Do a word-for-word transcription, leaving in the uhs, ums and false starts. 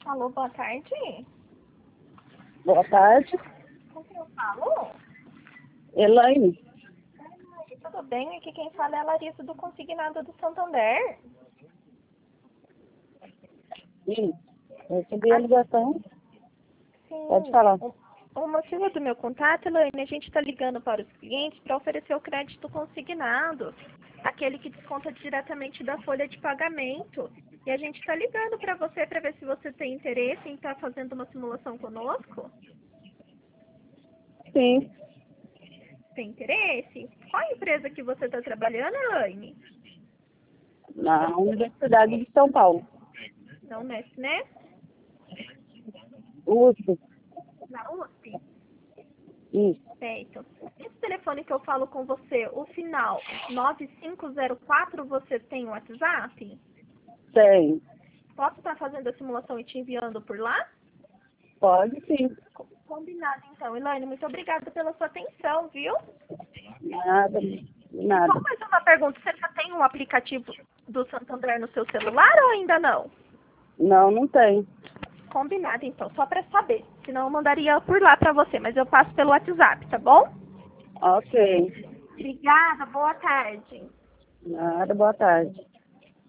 Alô, boa tarde. Boa tarde. Com quem eu falo? Elaine. Oi, tudo bem? Aqui quem fala é a Larissa do Consignado do Santander. Sim. Recebi a ligação. Sim. Pode falar. O, o motivo do meu contato, Elaine, a gente está ligando para os clientes para oferecer o crédito consignado, aquele que desconta diretamente da folha de pagamento. E a gente está ligando para você para ver se você tem interesse em estar fazendo uma simulação conosco. Sim. Tem interesse? Qual a empresa que você está trabalhando, Elaine? Na Universidade de São Paulo. Na Unesp, né? U S P. Na U S P. Isso. Perfeito. Esse telefone que eu falo com você, o final nove cinco zero quatro, você tem o WhatsApp? Tem. Posso estar fazendo a simulação e te enviando por lá? Pode sim. Combinado, então. Elaine, muito obrigada pela sua atenção, viu? Nada. Só Nada. mais uma pergunta. Você já tem um aplicativo do Santander no seu celular ou ainda não? Não, não tem. Combinado, então. Só para saber. Senão eu mandaria por lá para você, mas eu passo pelo WhatsApp, tá bom? Ok. Obrigada. Boa tarde. Nada, boa tarde.